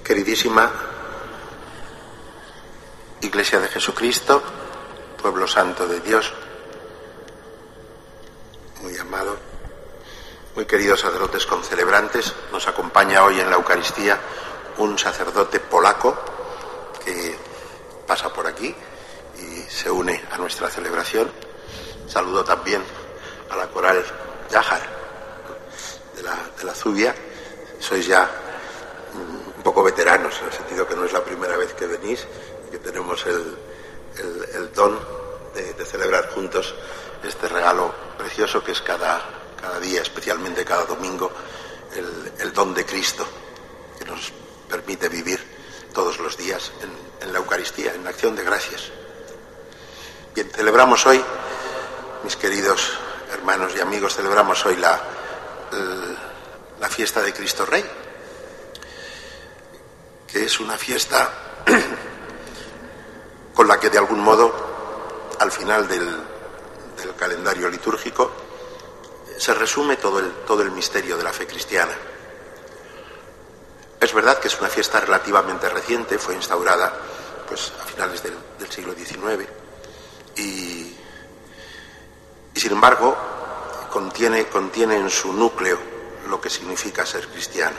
Queridísima Iglesia de Jesucristo, pueblo santo de Dios, muy amado, muy queridos sacerdotes concelebrantes, nos acompaña hoy en la Eucaristía un sacerdote polaco que pasa por aquí y se une a nuestra celebración. Saludo también a la coral Yahar de la Zubia. Sois ya un poco veteranos, en el sentido que no es la primera vez que venís y que tenemos el don de celebrar juntos este regalo precioso que es cada día, especialmente cada domingo, el don de Cristo, que nos permite vivir todos los días en la Eucaristía, en la acción de gracias. Bien, celebramos hoy, mis queridos hermanos y amigos, celebramos hoy la fiesta de Cristo Rey, que es una fiesta con la que de algún modo al final del calendario litúrgico se resume todo el misterio de la fe cristiana. Es verdad que es una fiesta relativamente reciente, fue instaurada pues a finales del siglo XIX y sin embargo contiene en su núcleo lo que significa ser cristiano.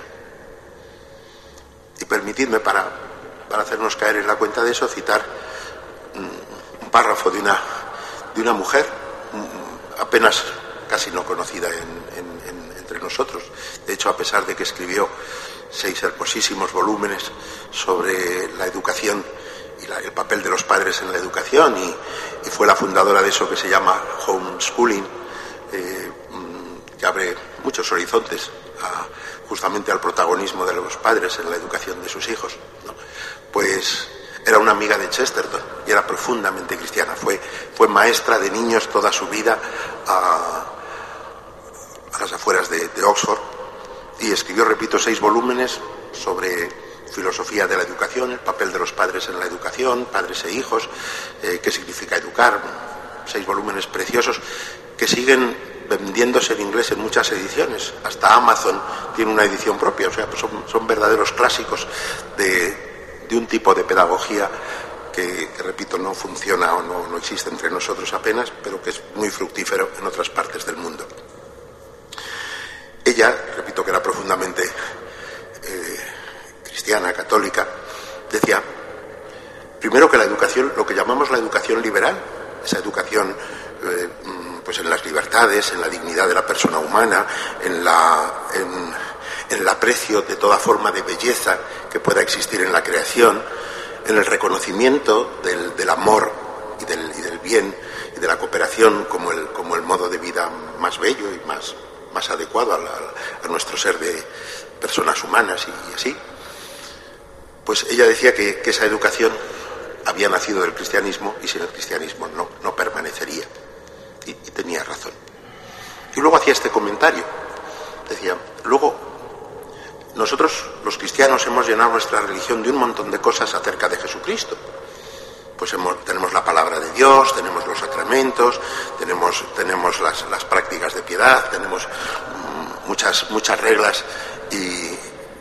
Y permitidme, para hacernos caer en la cuenta de eso, citar un párrafo de una mujer apenas casi no conocida entre nosotros. De hecho, a pesar de que escribió 6 hermosísimos volúmenes sobre la educación y el papel de los padres en la educación, y fue la fundadora de eso que se llama homeschooling, que abre muchos horizontes justamente al protagonismo de los padres en la educación de sus hijos, ¿no? Pues era una amiga de Chesterton y era profundamente cristiana. Fue maestra de niños toda su vida a las afueras de Oxford, y escribió, repito, 6 volúmenes sobre filosofía de la educación, el papel de los padres en la educación, padres e hijos, qué significa educar. 6 volúmenes preciosos que siguen vendiéndose en inglés en muchas ediciones. Hasta Amazon tiene una edición propia. O sea, pues son verdaderos clásicos de un tipo de pedagogía que, repito, no funciona o no existe entre nosotros apenas, pero que es muy fructífero en otras partes del mundo. Ella, repito, que era profundamente cristiana, católica, decía primero que la educación, lo que llamamos la educación liberal, esa educación pues en las libertades, en la dignidad de la persona humana, en el aprecio de toda forma de belleza que pueda existir en la creación, en el reconocimiento del amor y del bien y de la cooperación como el modo de vida más bello y más adecuado a nuestro ser de personas humanas y así. Pues ella decía que esa educación había nacido del cristianismo y sin el cristianismo no permanecería. Y tenía razón. Y luego hacía este comentario. Decía, luego nosotros los cristianos hemos llenado nuestra religión de un montón de cosas acerca de Jesucristo. Pues tenemos la palabra de Dios, tenemos los sacramentos, tenemos las prácticas de piedad, tenemos muchas reglas y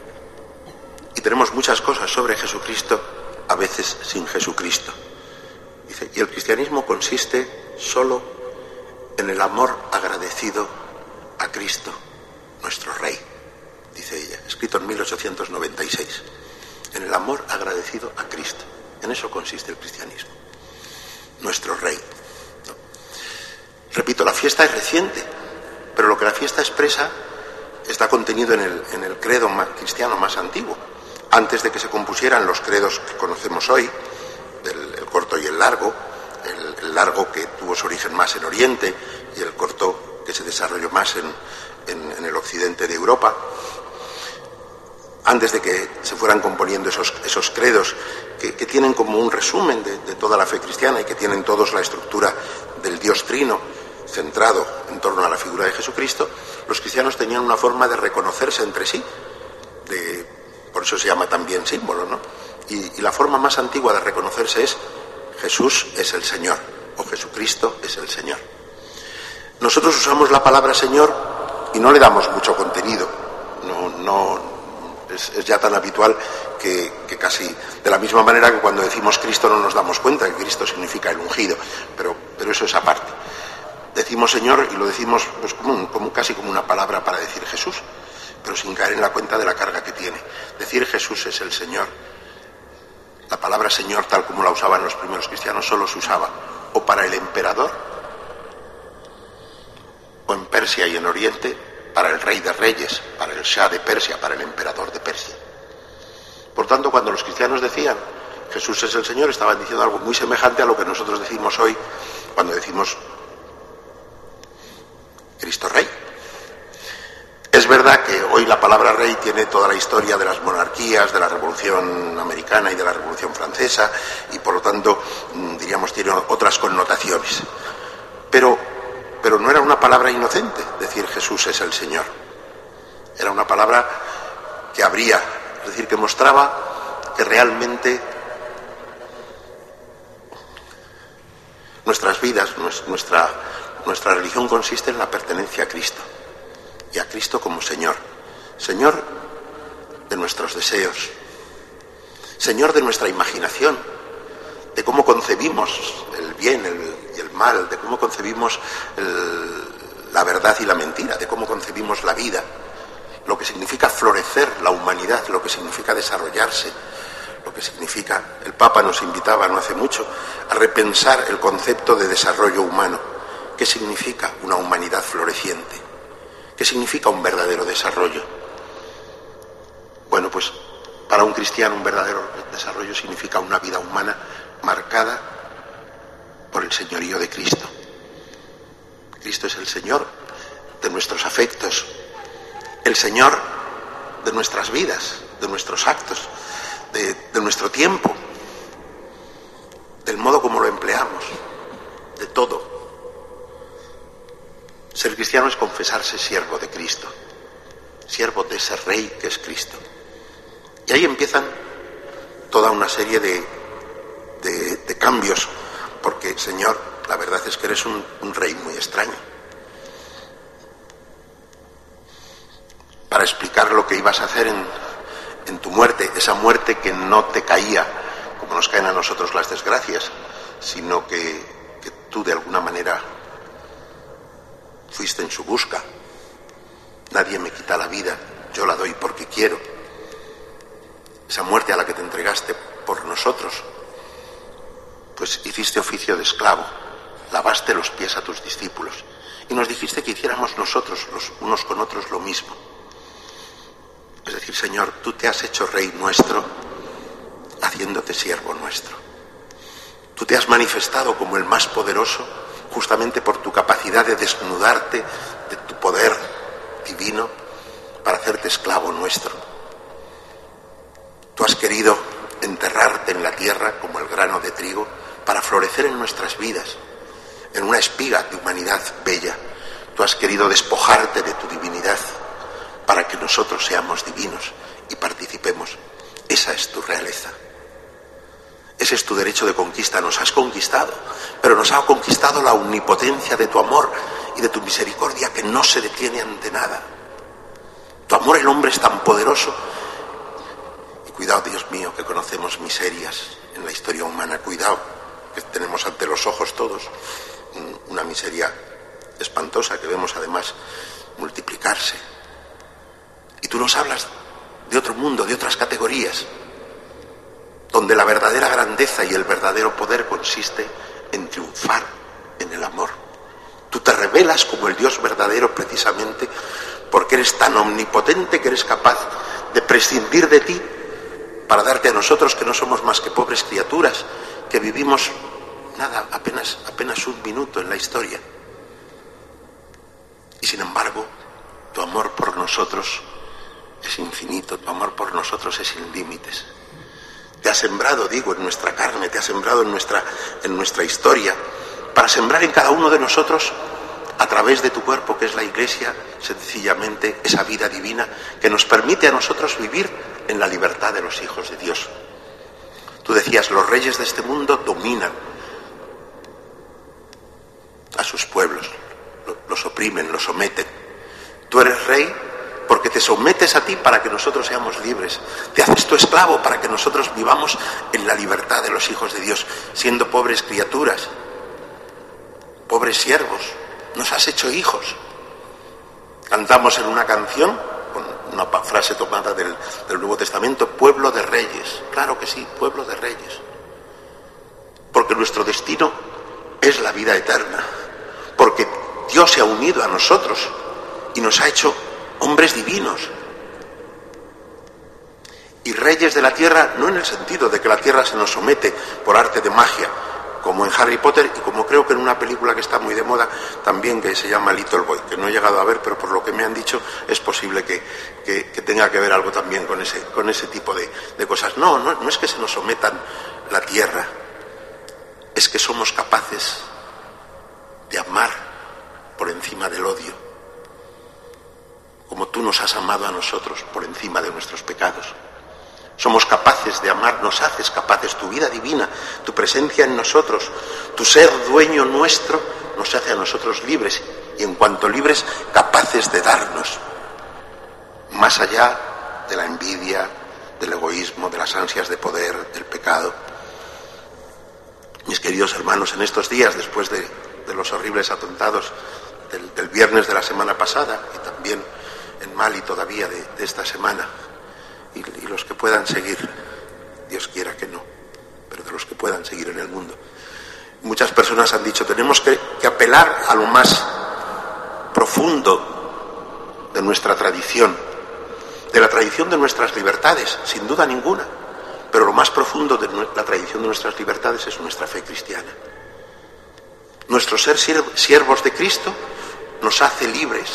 tenemos muchas cosas sobre Jesucristo, a veces sin Jesucristo. Dice, y el cristianismo consiste solo en el amor agradecido a Cristo, nuestro Rey, dice ella, escrito en 1896. En el amor agradecido a Cristo. En eso consiste el cristianismo, nuestro Rey, ¿no? Repito, la fiesta es reciente, pero lo que la fiesta expresa está contenido en el credo cristiano más antiguo, antes de que se compusieran los credos que conocemos hoy, el corto y el largo. El largo que tuvo su origen más en Oriente y el corto que se desarrolló más en el occidente de Europa. Antes de que se fueran componiendo esos credos que tienen como un resumen de toda la fe cristiana y que tienen todos la estructura del Dios Trino centrado en torno a la figura de Jesucristo, los cristianos tenían una forma de reconocerse entre sí, por eso se llama también símbolo, ¿no? Y la forma más antigua de reconocerse es Jesús es el Señor, o Jesucristo es el Señor. Nosotros usamos la palabra Señor y no le damos mucho contenido, Es ya tan habitual que casi de la misma manera que cuando decimos Cristo no nos damos cuenta que Cristo significa el ungido, pero eso es aparte. Decimos Señor y lo decimos pues, casi como una palabra para decir Jesús, pero sin caer en la cuenta de la carga que tiene. Decir Jesús es el Señor. La palabra Señor, tal como la usaban los primeros cristianos, solo se usaba o para el emperador, o en Persia y en Oriente, para el rey de reyes, para el Shah de Persia, para el emperador de Persia. Por tanto, cuando los cristianos decían Jesús es el Señor, estaban diciendo algo muy semejante a lo que nosotros decimos hoy cuando decimos Cristo Rey. Es verdad que hoy la palabra rey tiene toda la historia de las monarquías, de la Revolución Americana y de la Revolución Francesa, y por lo tanto, diríamos, tiene otras connotaciones. Pero no era una palabra inocente decir Jesús es el Señor. Era una palabra que abría, es decir, que mostraba que realmente nuestras vidas, nuestra religión consiste en la pertenencia a Cristo. Y a Cristo como Señor. Señor de nuestros deseos. Señor de nuestra imaginación. De cómo concebimos el bien y el mal. De cómo concebimos la verdad y la mentira. De cómo concebimos la vida. Lo que significa florecer la humanidad. Lo que significa desarrollarse. Lo que significa... El Papa nos invitaba no hace mucho a repensar el concepto de desarrollo humano. ¿Qué significa una humanidad floreciente? ¿Qué significa un verdadero desarrollo? Bueno, pues para un cristiano un verdadero desarrollo significa una vida humana marcada por el señorío de Cristo. Cristo es el Señor de nuestros afectos, el Señor de nuestras vidas, de nuestros actos, de nuestro tiempo, del modo como lo empleamos, de todo. Ser cristiano es confesarse siervo de Cristo, siervo de ese Rey que es Cristo. Y ahí empiezan toda una serie de cambios, porque, Señor, la verdad es que eres un Rey muy extraño. Para explicar lo que ibas a hacer en tu muerte, esa muerte que no te caía, como nos caen a nosotros las desgracias, sino que tú de alguna manera fuiste en su busca. Nadie me quita la vida, yo la doy porque quiero. Esa muerte a la que te entregaste por nosotros, pues hiciste oficio de esclavo, lavaste los pies a tus discípulos y nos dijiste que hiciéramos nosotros los unos con otros lo mismo. Es decir, Señor, tú te has hecho Rey nuestro haciéndote siervo nuestro. Tú te has manifestado como el más poderoso justamente por tu capacidad de desnudarte de tu poder divino para hacerte esclavo nuestro. Tú has querido enterrarte en la tierra como el grano de trigo para florecer en nuestras vidas, en una espiga de humanidad bella. Tú has querido despojarte de tu divinidad para que nosotros seamos divinos y participemos. Esa es tu realeza. Ese es tu derecho de conquista. Nos has conquistado, pero nos ha conquistado la omnipotencia de tu amor y de tu misericordia que no se detiene ante nada. Tu amor el hombre es tan poderoso. Y cuidado, Dios mío, que conocemos miserias en la historia humana. Cuidado, que tenemos ante los ojos todos una miseria espantosa que vemos además multiplicarse. Y tú nos hablas de otro mundo, de otras categorías, donde la verdadera grandeza y el verdadero poder consiste en triunfar en el amor. Tú te revelas como el Dios verdadero precisamente porque eres tan omnipotente que eres capaz de prescindir de ti para darte a nosotros, que no somos más que pobres criaturas, que vivimos nada, apenas un minuto en la historia. Y sin embargo, tu amor por nosotros es infinito, tu amor por nosotros es sin límites. Te ha sembrado, digo, en nuestra carne, te ha sembrado en nuestra historia, para sembrar en cada uno de nosotros, a través de tu cuerpo, que es la Iglesia, sencillamente esa vida divina que nos permite a nosotros vivir en la libertad de los hijos de Dios. Tú decías, los reyes de este mundo dominan a sus pueblos, los oprimen, los someten. Tú eres Rey porque te sometes a ti para que nosotros seamos libres. Te haces tu esclavo para que nosotros vivamos en la libertad de los hijos de Dios, siendo pobres criaturas, pobres siervos. Nos has hecho hijos. Cantamos en una canción, con una frase tomada del Nuevo Testamento, pueblo de reyes. Claro que sí, pueblo de reyes. Porque nuestro destino es la vida eterna. Porque Dios se ha unido a nosotros y nos ha hecho hombres divinos. Y reyes de la tierra, no en el sentido de que la tierra se nos somete por arte de magia, como en Harry Potter y como creo que en una película que está muy de moda también, que se llama Little Boy, que no he llegado a ver, pero por lo que me han dicho es posible que tenga que ver algo también con ese tipo de cosas. No es que se nos sometan la tierra, es que somos capaces de amar por encima del odio, como tú nos has amado a nosotros por encima de nuestros pecados. Somos capaces de amar, nos haces capaces, tu vida divina, tu presencia en nosotros, tu ser dueño nuestro, nos hace a nosotros libres, y en cuanto libres, capaces de darnos, más allá de la envidia, del egoísmo, de las ansias de poder, del pecado. Mis queridos hermanos, en estos días, después de los horribles atentados del viernes de la semana pasada, y también en Mali todavía de esta semana, y los que puedan seguir, Dios quiera que no, pero de los que puedan seguir en el mundo. Muchas personas han dicho, tenemos que apelar a lo más profundo de nuestra tradición, de la tradición de nuestras libertades, sin duda ninguna, pero lo más profundo de la tradición de nuestras libertades es nuestra fe cristiana. Nuestro ser siervos de Cristo nos hace libres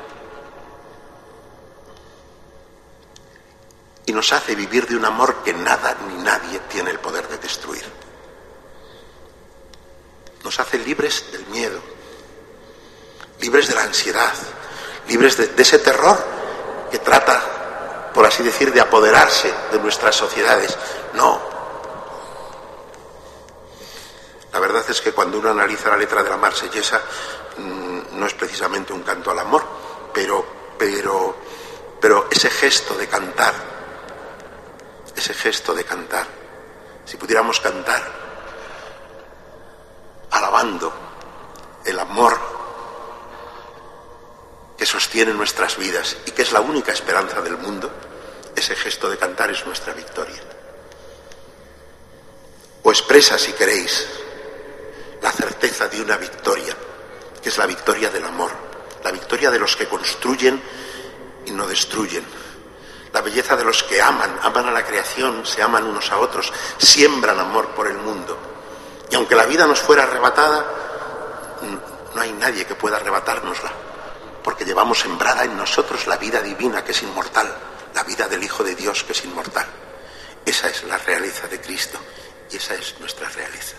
y nos hace vivir de un amor que nada ni nadie tiene el poder de destruir. Nos hace libres del miedo, libres de la ansiedad, libres de ese terror que trata, por así decir, de apoderarse de nuestras sociedades. No. La verdad es que cuando uno analiza la letra de la Marsellesa, no es precisamente un canto al amor, pero ese gesto de cantar, si pudiéramos cantar alabando el amor que sostiene nuestras vidas y que es la única esperanza del mundo, ese gesto de cantar es nuestra victoria. O expresa, si queréis, la certeza de una victoria, que es la victoria del amor, la victoria de los que construyen y no destruyen, la belleza de los que aman a la creación, se aman unos a otros, siembran amor por el mundo. Y aunque la vida nos fuera arrebatada, no hay nadie que pueda arrebatárnosla, porque llevamos sembrada en nosotros la vida divina que es inmortal, la vida del Hijo de Dios que es inmortal. Esa es la realeza de Cristo y esa es nuestra realeza.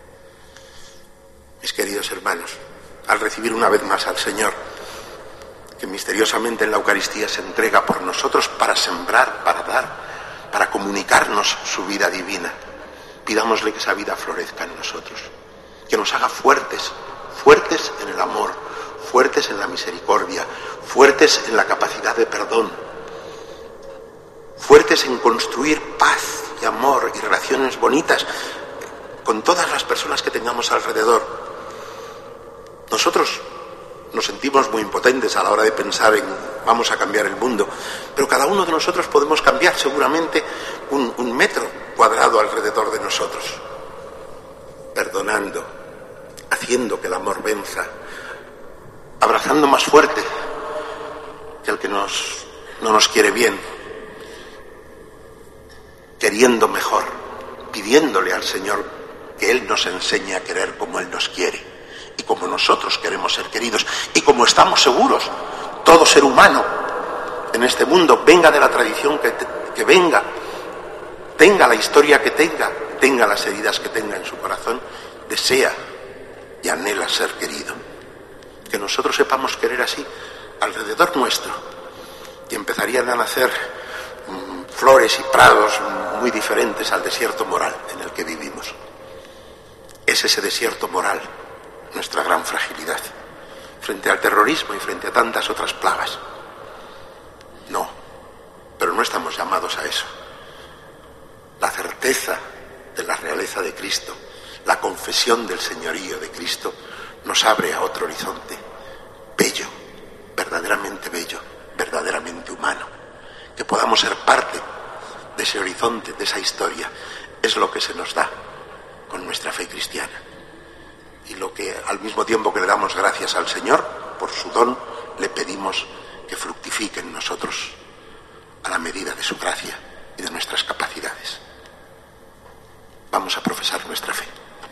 Mis queridos hermanos, al recibir una vez más al Señor, que misteriosamente en la Eucaristía se entrega por nosotros para sembrar, para dar, para comunicarnos su vida divina, pidámosle que esa vida florezca en nosotros, que nos haga fuertes en el amor, fuertes en la misericordia, fuertes en la capacidad de perdón, fuertes en construir paz y amor y relaciones bonitas con todas las personas que tengamos alrededor. Nosotros nos sentimos muy impotentes a la hora de pensar en vamos a cambiar el mundo, pero cada uno de nosotros podemos cambiar seguramente un metro cuadrado alrededor de nosotros, perdonando, haciendo que el amor venza, abrazando más fuerte que el que no nos quiere bien, queriendo mejor, pidiéndole al Señor que Él nos enseñe a querer como Él nos quiere y como nosotros queremos ser queridos y como estamos seguros, todo ser humano en este mundo, venga de la tradición que venga, tenga la historia que tenga las heridas que tenga en su corazón, desea y anhela ser querido. Que nosotros sepamos querer así alrededor nuestro y empezarían a nacer flores y prados muy diferentes al desierto moral en el que vivimos. Es ese desierto moral nuestra gran fragilidad frente al terrorismo y frente a tantas otras plagas. pero no estamos llamados a eso. La certeza de la realeza de Cristo, la confesión del señorío de Cristo, nos abre a otro horizonte, bello, verdaderamente humano. Que podamos ser parte de ese horizonte, de esa historia, es lo que se nos da con nuestra fe cristiana. Y lo que, al mismo tiempo que le damos gracias al Señor por su don, le pedimos que fructifique en nosotros a la medida de su gracia y de nuestras capacidades. Vamos a profesar nuestra fe.